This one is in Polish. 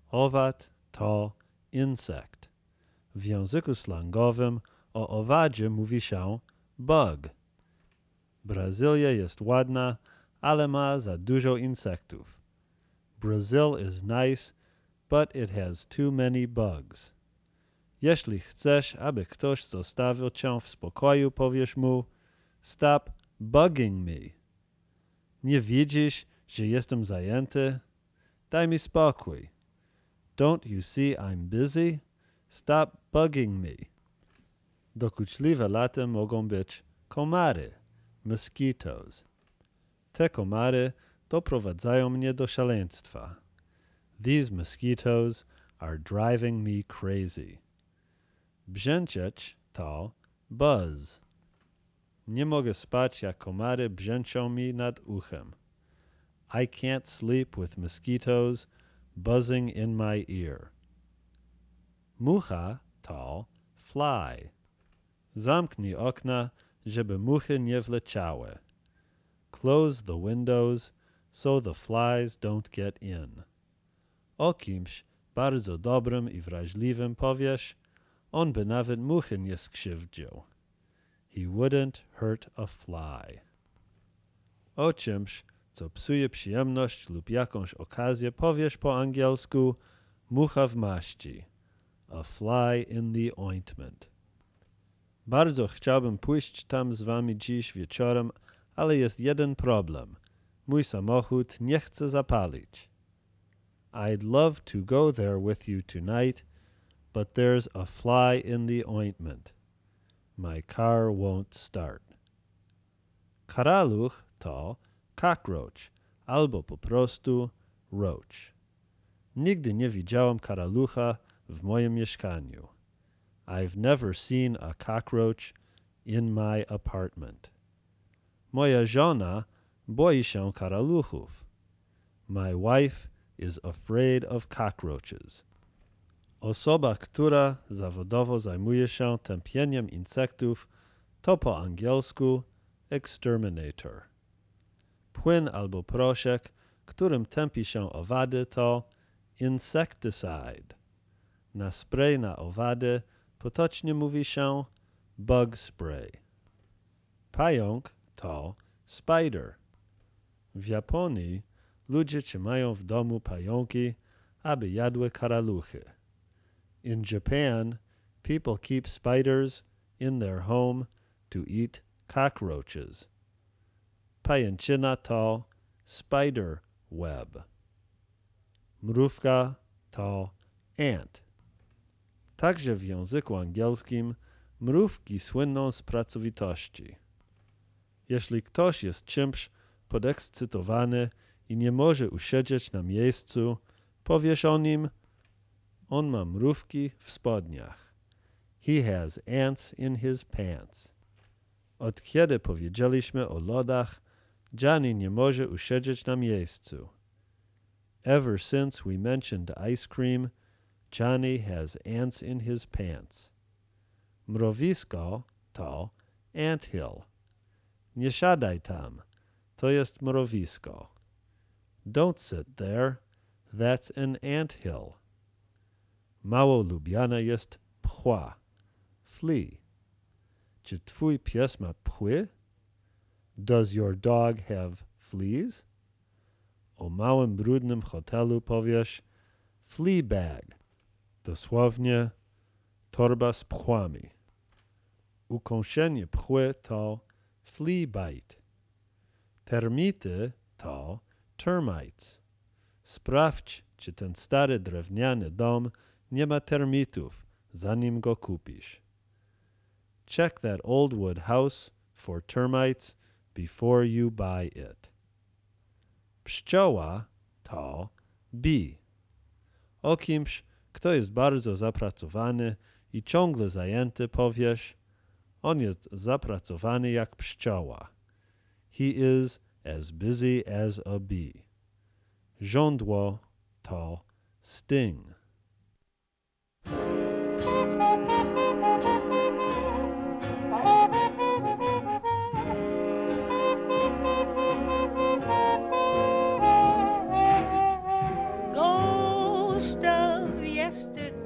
Owad to insekt. W języku slangowym o owadzie mówi się bug. Brazylia jest ładna, ale ma za dużo insektów. Brazil is nice, but it has too many bugs. Jeśli chcesz, aby ktoś zostawił cię w spokoju, powiesz mu stop bugging me. Nie widzisz, że jestem zajęty? Daj mi spokój. Don't you see I'm busy? Stop bugging me. Dokuczliwe laty mogą być komary, mosquitoes. Te komary doprowadzają mnie do szaleństwa. These mosquitoes are driving me crazy. Brzęczeć to buzz. Nie mogę spać, jak komary brzęczą mi nad uchem. I can't sleep with mosquitoes buzzing in my ear. Mucha to fly. Zamknij okna, żeby muchy nie wleciały. Close the windows so the flies don't get in. O kimś bardzo dobrym i wrażliwym powiesz, on by nawet muchy nie skrzywdził. He wouldn't hurt a fly. O czymś, co psuje przyjemność lub jakąś okazję, powiesz po angielsku mucha w maści. A fly in the ointment. Bardzo chciałbym pójść tam z wami dziś wieczorem, ale jest jeden problem. Mój samochód nie chce zapalić. I'd love to go there with you tonight, but there's a fly in the ointment. My car won't start. Karaluch to cockroach, albo po prostu roach. Nigdy nie widziałam karalucha w moim mieszkaniu. I've never seen a cockroach in my apartment. Moja żona boi się karaluchów. My wife is afraid of cockroaches. Osoba, która zawodowo zajmuje się tępieniem insektów, to po angielsku exterminator. Płyn albo proszek, którym tępi się owady, to insecticide. Na spray na owady potocznie mówi się bug spray. Pająk to spider. W Japonii ludzie trzymają w domu pająki, aby jadły karaluchy. In Japan, people keep spiders in their home to eat cockroaches. Pajęczyna to spider web. Mrówka to ant. Także w języku angielskim mrówki słyną z pracowitości. Jeśli ktoś jest czymś podekscytowany i nie może usiedzieć na miejscu, powiesz o nim, on ma mrówki w spodniach. He has ants in his pants. Od kiedy powiedzieliśmy o lodach, Johnny nie może usiedzieć na miejscu. Ever since we mentioned ice cream, Johnny has ants in his pants. Mrowisko to anthill. Nie siadaj tam, to jest mrowisko. Don't sit there, that's an anthill. Mało lubiana jest pchła, flea. Czy twój pies ma pchły? Does your dog have fleas? O małym brudnym hotelu powiesz flea bag. Dosłownie torba z pchłami. Ukąszenie pchły to flea bite. Termity to termites. Sprawdź, czy ten stary drewniany dom nie ma termitów, zanim go kupisz. Check that old wood house for termites before you buy it. Pszczoła to bee. O kimś, kto jest bardzo zapracowany i ciągle zajęty, powiesz, on jest zapracowany jak pszczoła. He is as busy as a bee. Żądło to sting. Ghost yesterday.